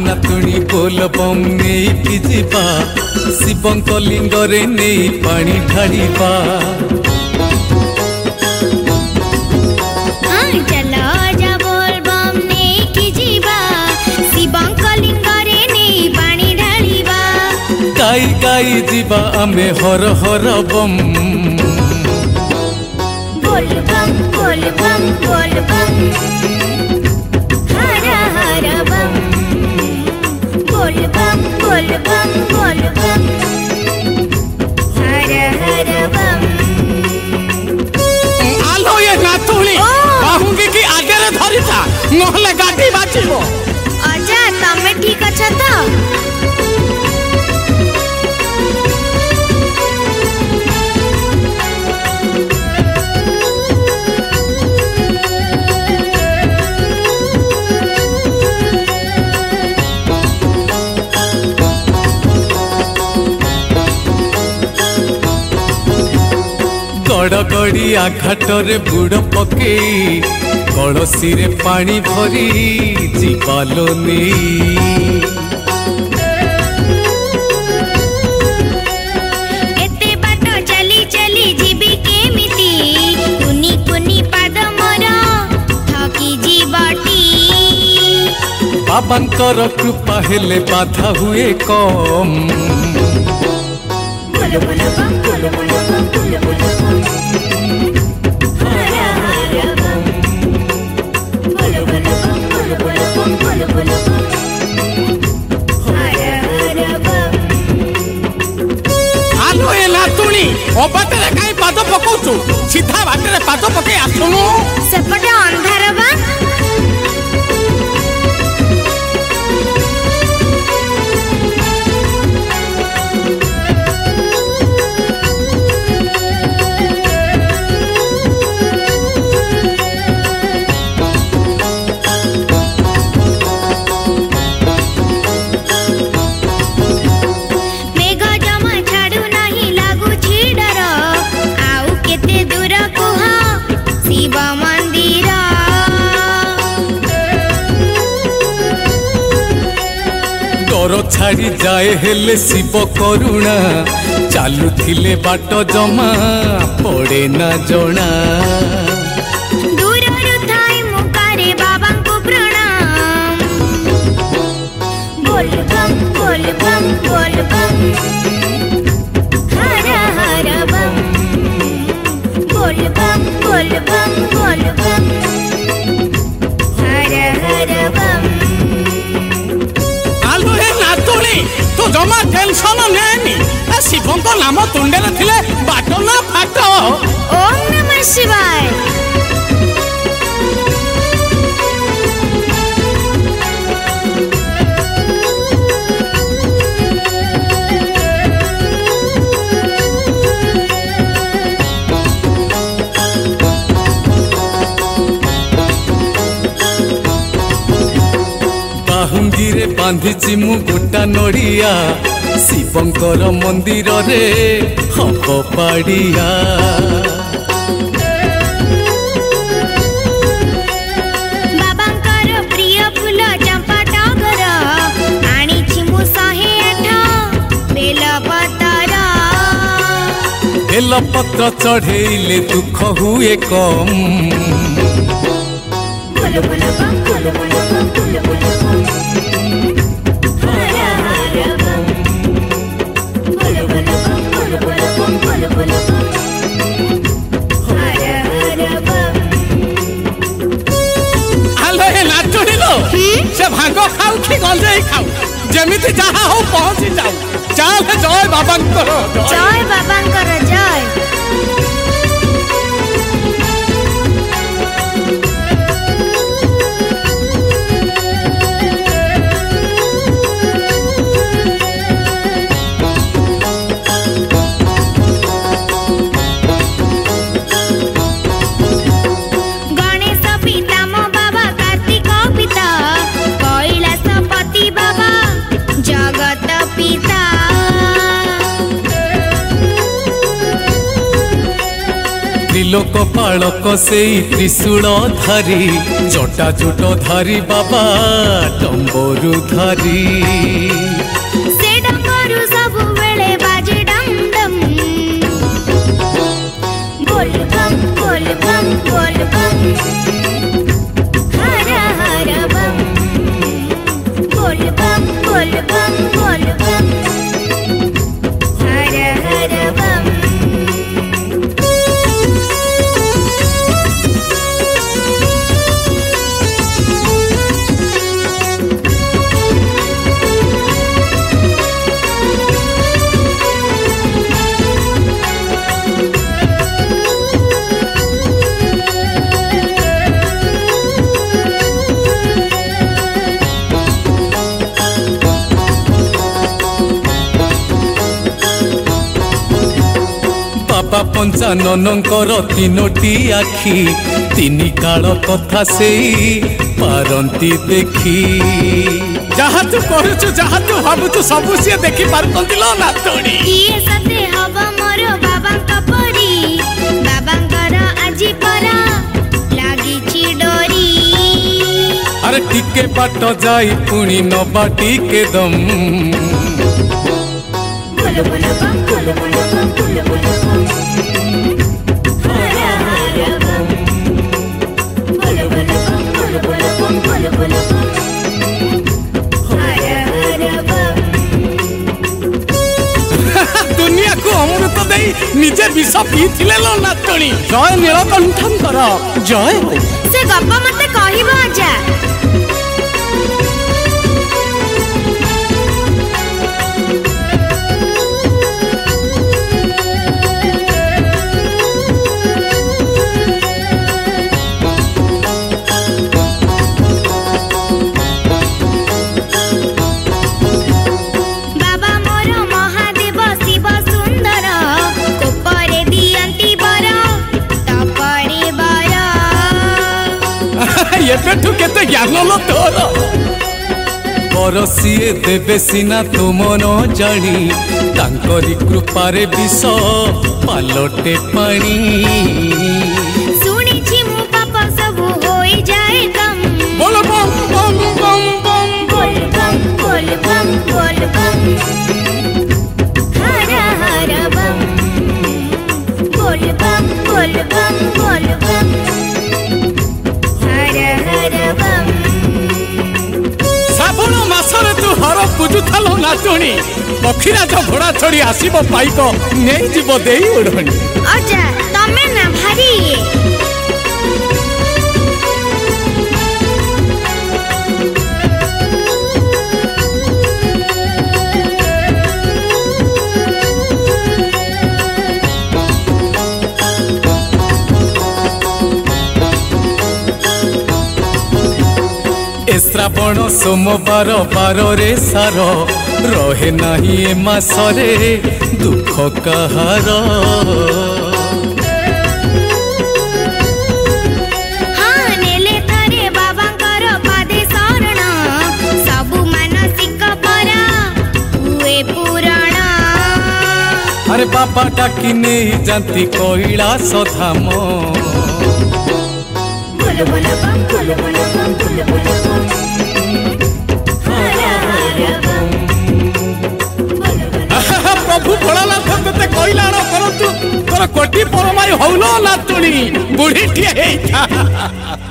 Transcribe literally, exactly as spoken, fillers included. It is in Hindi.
नातुणी बोलबम नहीं जीवा शिवंक लिंगरे नहीं पानी ढालिबा गाई गाई जीवा आमे हर हर बम बोल बम बोल बम बोल बम हर हर बम बोल बम बोल बम बोल बम हर हर बम। आलो ये नातुणी कहूंगी कि आगे रे धरी था नहले गाड़ी बाचिबो। अजा तमे ठीक अछ त गड़गड़ी आघाटरे बुड़ पके कलसी रे पानी भरी जीवालो एते बाट चली चली जीवी केमिति कुनी कुनी पाद मोर थकी जीवटी बाबांकर कृपा हेले बाधा हुए कम बोल बोल बम बोल बोल बम बोल बोल बम हर हर बम बोल बोल बम बोल बोल बम बोल बोल बम हर हर बम। आलो ए नातुणी ओ बाटरे काई पाद पकोचु सीधा बाटरे पाद पके आसुनु सेपटे अंधार बा डर छाड़ी जाए हेले शिव करुणा चालू थिले बाट जमा पड़े ना जना दूर थाई मुकारे बाबा को प्रणाम बोल बम बोल बम बोल बम हर हर बम बोल बम बोल बम बोल बम हर हर बम। तो जमा टेंशन लेनी शिवंक नाम तुंडे थिले बाट ना फाट। ओम नमः शिवाय। बाहुंगीरे बांधिची मु गोटा नड़िया शिवंकर मंदिर रे हब पाड़िया बाबांकर प्रिय फूल चंपा टगर आनीछि मु शहे आठ बेलपतर बेलपत्र चढ़ेले दुख हुए कम बोल बोल बम बोल बोल बम बोल बोल बम हर हर बम बोल बोल बम बोल बोल बम बोल बोल बम हर हर बम। हेलो हे नाचुड़ी लो से भांग खाऊ कि गंजेई खाऊ जेमिति जहा हो पहुंची जाऊ चाल जय बाबांकर जय बाबांकर जय। त्रिलोक पालक से त्रिशूल धारी जटा जुट धारी बाबा डम्बरू धारी से डमरू सब बेले बाजे डम डम बोल बम बोल बम बोल बम हर हर बम बोल बम बोल बम बोल बम हर हर बम बाबा पंचाननकर तीनोटी आखि तीन काल कथा से पारंती देखी जहाँ तू करुचु जहाँ तू भावुचु सबु सी देखी पारती नातुणी किए सते हब मोर बाबांका परी बाबांकर आजी परा लागिछि डोरी अरे टिके बाट जाई पुणी नबा टिके दम बोल बोल बम बोल बोल बम बोल बोल बम हर हर बम बोल बोल बम बोल बोल बम बोल बोल बम हर हर बम दुनिया को अमृत दे निजे विष पीथिले लो नातुणी जय नीलकंठंकर जय हो से गप्प मते कहिबो आजा एबेठू केते ज्ञान लो तोर परसिए देवे सिना तुम न जानी तांकरी कृपारे विष पालटे पानी सुनिछि मु पाप सब होई जाए कम बोल बम बम बम बम बोल बम बोल बम बोल बम हर हर बम बोल बम बोल बम बोल बम हर हर बम श्रावण मासरे तू हर पूजुथालो नातुणी पक्षीराज घोड़ा छड़ी आसीबो पाइक नहीं जीव देई ओढ़णी अजा तमे ना भारी श्रावण सोमवार बार रे सार रहे नहीं ए मासरे दुख कहार हाँ नेले तारे बाबांकर पादे शरण सबु मानसिक परा हुए पुराण अरे बाबा डाकी नहीं जानती कैलाश धाम बोल बोल बम बोल बोल बम बोल बोल बम हर हर बम बोल बोल प्रभु भोलानाथ ते कहला करतु तोर कोटी परमाई हौलो नातुणी बुढ़ी टिए हेइथा